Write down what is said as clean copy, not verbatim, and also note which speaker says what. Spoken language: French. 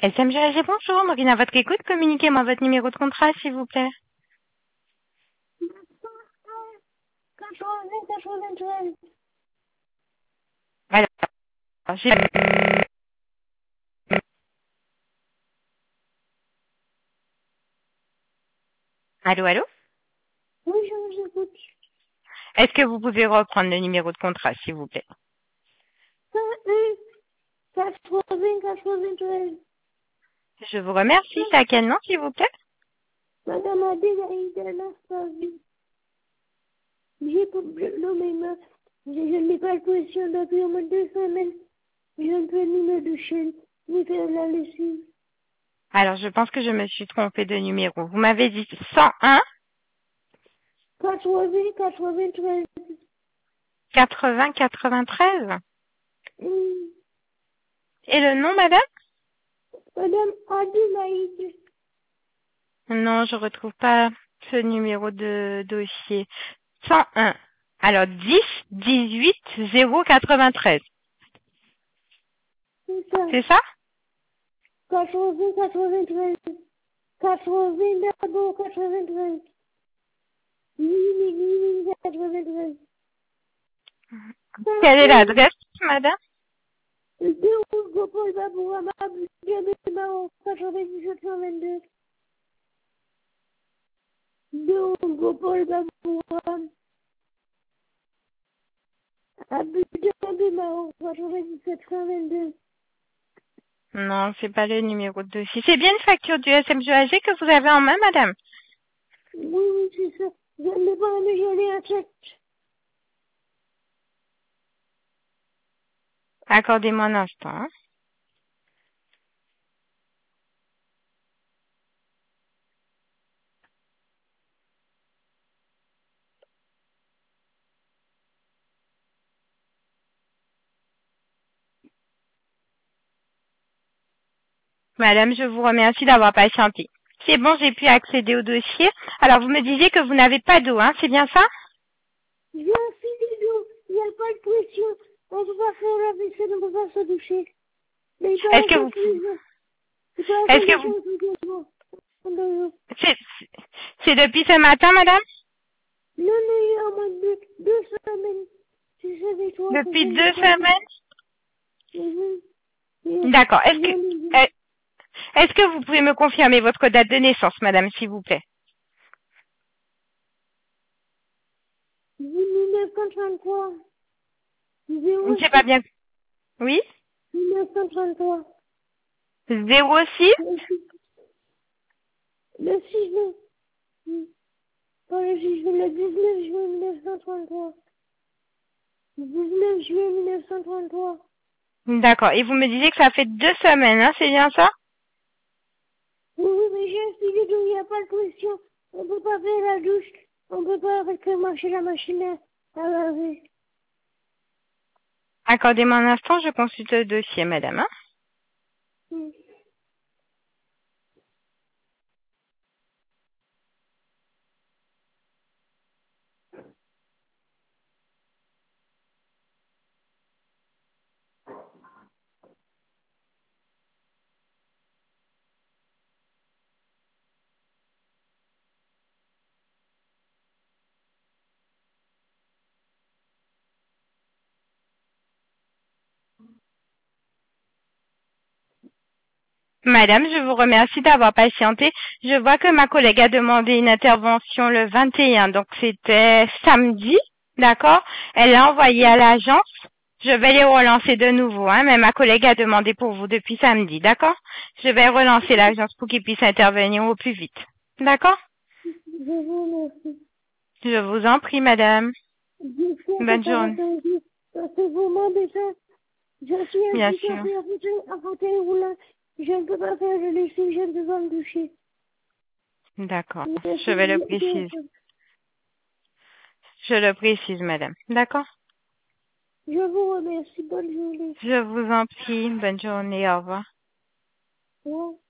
Speaker 1: SMGAG, bonjour. Maureen à votre écoute. Communiquez-moi votre numéro de contrat, s'il vous plaît.
Speaker 2: 93.
Speaker 1: Alors, j'ai... Allô, allô?
Speaker 2: Oui, je vous écoute.
Speaker 1: Est-ce que vous pouvez reprendre le numéro de contrat, s'il vous plaît?
Speaker 2: 93.
Speaker 1: Je vous remercie. C'est à quel nom, s'il vous plaît?
Speaker 2: Madame Adélaïde Anastasie. J'ai pour non mais je n'ai pas de position depuis au moins 2 semaines. Je ne peux ni me doucher, ni faire la lessive.
Speaker 1: Alors, je pense que je me suis trompée de numéro. Vous m'avez dit 101
Speaker 2: 93.
Speaker 1: 80 93.
Speaker 2: Hum.
Speaker 1: Et le nom, madame?
Speaker 2: Madame Adélaïde.
Speaker 1: Non, je retrouve pas ce numéro de dossier. 101. Alors, 10 18 093.
Speaker 2: C'est ça.
Speaker 1: C'est ça?
Speaker 2: 93. 80 d'abord 93. 93.
Speaker 1: Quelle est l'adresse, madame?
Speaker 2: 2 Gopal Babourama, Mao, 9722. 2 Gopal Babourama, Mao, 9722.
Speaker 1: Non, c'est pas le numéro de dossier. C'est bien une facture du SMGAG que vous avez en main, madame?
Speaker 2: Oui, c'est ça. Je n'ai pas envie d'aller à check.
Speaker 1: Accordez-moi un instant, hein. Madame, je vous remercie d'avoir patienté. C'est bon, j'ai pu accéder au dossier. Alors, vous me disiez que vous n'avez pas d'eau, hein, c'est bien ça?
Speaker 2: J'ai un filet d'eau. Il n'y a pas de pression. On ne peut pas faire la vaisselle, on ne peut pas se doucher. Mais il
Speaker 1: Est-ce
Speaker 2: paraît
Speaker 1: que
Speaker 2: que
Speaker 1: vous,
Speaker 2: plus. Il paraît
Speaker 1: est-ce
Speaker 2: que
Speaker 1: que
Speaker 2: les
Speaker 1: vous,
Speaker 2: gens sont dans l'eau.
Speaker 1: c'est, c'est depuis ce matin, madame?
Speaker 2: Non, non, il y a au moins 2 semaines. Si c'est avec toi que je
Speaker 1: Depuis
Speaker 2: n'ai
Speaker 1: 2
Speaker 2: pas de...
Speaker 1: semaines? D'accord.
Speaker 2: Je l'ai dit.
Speaker 1: Est-ce que vous pouvez me confirmer votre date de naissance, madame, s'il vous plaît?
Speaker 2: 1933.
Speaker 1: C'est pas
Speaker 2: 06.
Speaker 1: bien. Oui?
Speaker 2: 1933.
Speaker 1: 06?
Speaker 2: Le 6 juin. Pas le 6 juin, le 19 juin 1933. Le 19 juillet 1933.
Speaker 1: D'accord. Et vous me disiez que ça fait 2 semaines, hein, c'est bien ça?
Speaker 2: Oui, oui, mais j'ai un filet d'eau, il n'y a pas de pression. On peut pas faire la douche. On peut pas marcher la machine à laver.
Speaker 1: Accordez-moi un instant, je consulte le dossier, madame, hein.
Speaker 2: Hmm.
Speaker 1: Madame, je vous remercie d'avoir patienté. Je vois que ma collègue a demandé une intervention le 21, donc c'était samedi, d'accord? Elle l'a envoyé à l'agence. Je vais les relancer de nouveau, hein, mais ma collègue a demandé pour vous depuis samedi, d'accord? Je vais relancer l'agence pour qu'ils puissent intervenir au plus vite. D'accord?
Speaker 2: Je vous remercie.
Speaker 1: Je vous en prie, madame.
Speaker 2: J'espère que
Speaker 1: Bonne
Speaker 2: ça va
Speaker 1: journée.
Speaker 2: changer. Parce que vraiment, déjà, je suis
Speaker 1: Bien sûr.
Speaker 2: handicapée à fauteuil roulant. Je ne peux pas faire de lessive, je ne peux pas me doucher.
Speaker 1: D'accord. Je
Speaker 2: Merci
Speaker 1: vais le
Speaker 2: beaucoup.
Speaker 1: préciser. Je le précise, madame. D'accord?
Speaker 2: Je vous remercie. Bonne journée.
Speaker 1: Je vous en prie. Bonne journée. Au revoir.
Speaker 2: Au revoir.